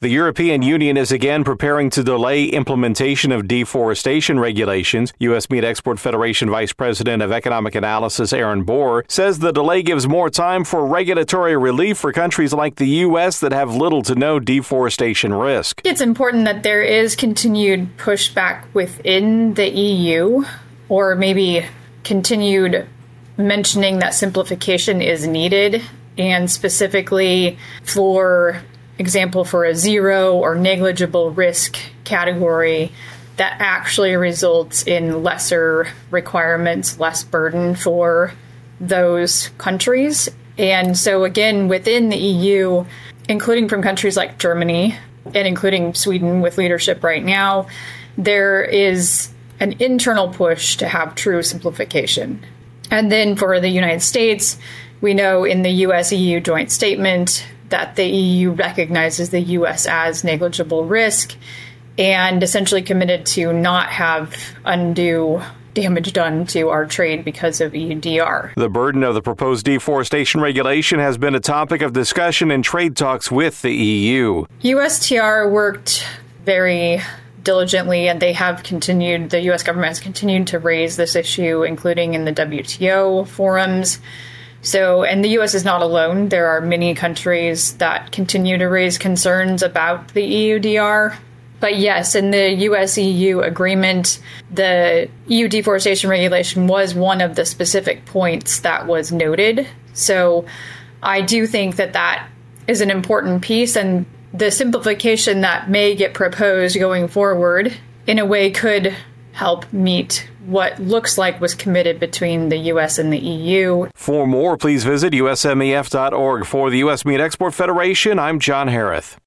The European Union is again preparing to delay implementation of deforestation regulations. U.S. Meat Export Federation Vice President of Economic Analysis Aaron Bohr says the delay gives more time for regulatory relief for countries like the U.S. that have little to no deforestation risk. It's important that there is continued pushback within the EU, or maybe continued mentioning that simplification is needed, and specifically, for example, for a zero or negligible risk category that actually results in lesser requirements, less burden for those countries. And so again, within the EU, including from countries like Germany and including Sweden with leadership right now, there is an internal push to have true simplification. And then for the United States, we know in the US-EU joint statement that the EU recognizes the U.S. as negligible risk and essentially committed to not have undue damage done to our trade because of EUDR. The burden of the proposed deforestation regulation has been a topic of discussion in trade talks with the EU. USTR worked very diligently, and they have continued, the U.S. government has continued to raise this issue, including in the WTO forums. So, and the U.S. is not alone. There are many countries that continue to raise concerns about the EUDR. But yes, in the U.S.-EU agreement, the EU deforestation regulation was one of the specific points that was noted. So I do think that that is an important piece, and the simplification that may get proposed going forward in a way could help meet what looks like was committed between the U.S. and the EU. For more, please visit usmef.org. For the U.S. Meat Export Federation, I'm John Hareth.